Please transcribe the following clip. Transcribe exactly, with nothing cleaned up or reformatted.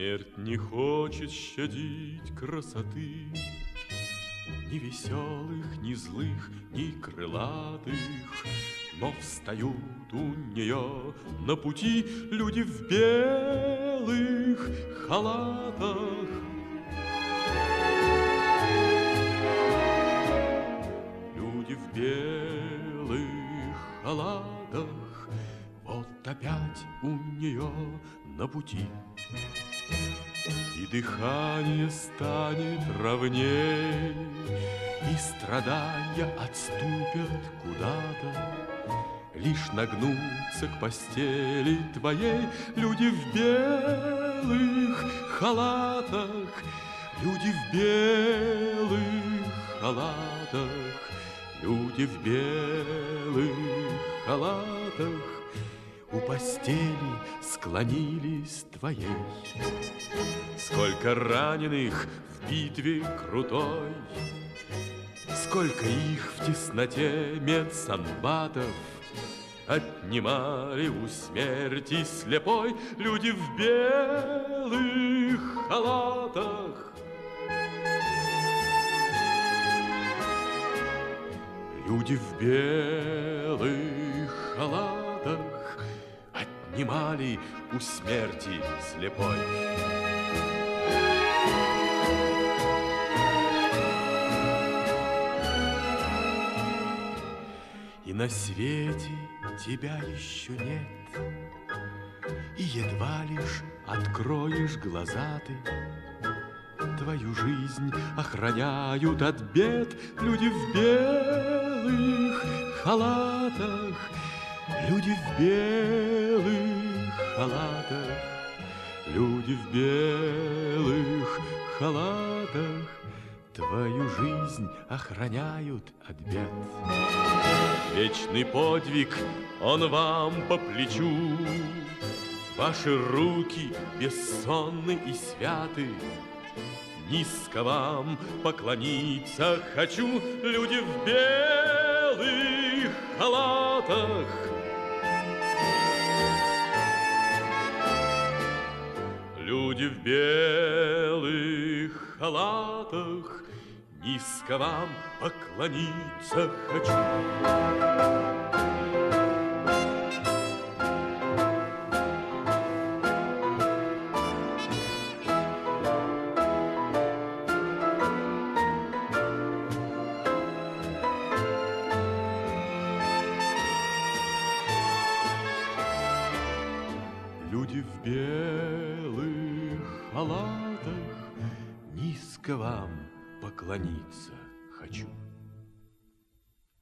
Смерть не хочет щадить красоты ни веселых, ни злых, ни крылатых, но встают у нее на пути люди в белых халатах. Люди в белых халатах, вот опять у нее на пути. И дыхание станет ровней, и страдания отступят куда-то. Лишь нагнуться к постели твоей люди в белых халатах, люди в белых халатах, люди в белых халатах у постели склонились твоей. Сколько раненых в битве крутой, сколько их в тесноте медсанбатов отнимали у смерти слепой люди в белых халатах. Люди в белых халатах отнимали у смерти слепой. И на свете тебя еще нет, и едва лишь откроешь глаза ты. Твою жизнь охраняют от бед люди в белых халатах, люди в белых халатах, люди в белых халатах твою жизнь охраняют от бед. Вечный подвиг, он вам по плечу, ваши руки бессонны и святы. Низко вам поклониться хочу, люди в белых халатах. Люди в белых халатах, низко вам поклониться хочу. Люди в белых халатах, низко вам поклониться хочу.